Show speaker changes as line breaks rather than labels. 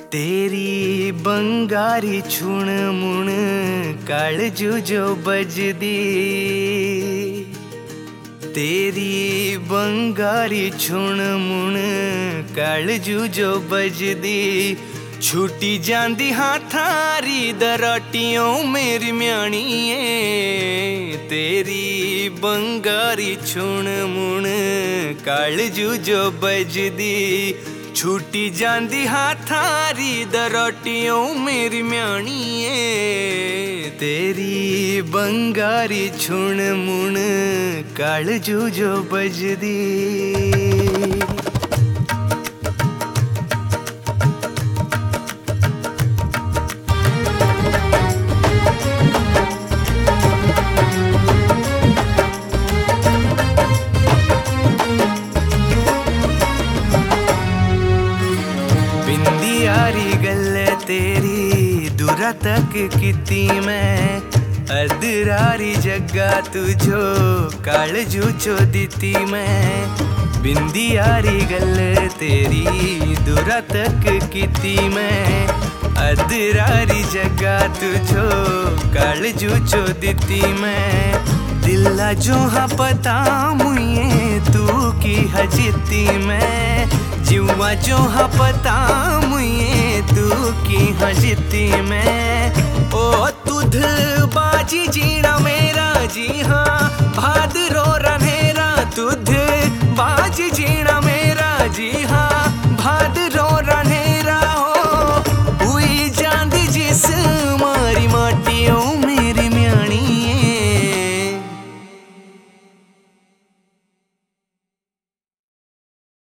तेरी बंगारी छुण मुण कालजू जो बजदी। तेरी बंगारी छुण मुण कालजू जो बजदी। छुटी जांदी हाथारी दराटियों मेरी म्याणीए। तेरी बंगारी छुण मुण कालजू जो बजदी। छुटी जांदी हाथारी दराटियों मेरी म्याणीए। तेरी बंगारी छुण मुण कालजू जो बजदी। बिंदियारी गल तेरी दूरा तक किती मैं। अदरारी जग्गा तुझो कालजू चो दिती मैं। बिंदियारी गल तेरी दूरा तक किती मैं। अदरारी जग्गा तुझो कालजू चो दिती मैं। दिला जो हा पता मुझे तू की हजिती मैं। जुआ जो हा पता मुझे तू की हजिती मैं। ओ तुध बाजी जीना मेरा जी हाँ भादरो रहे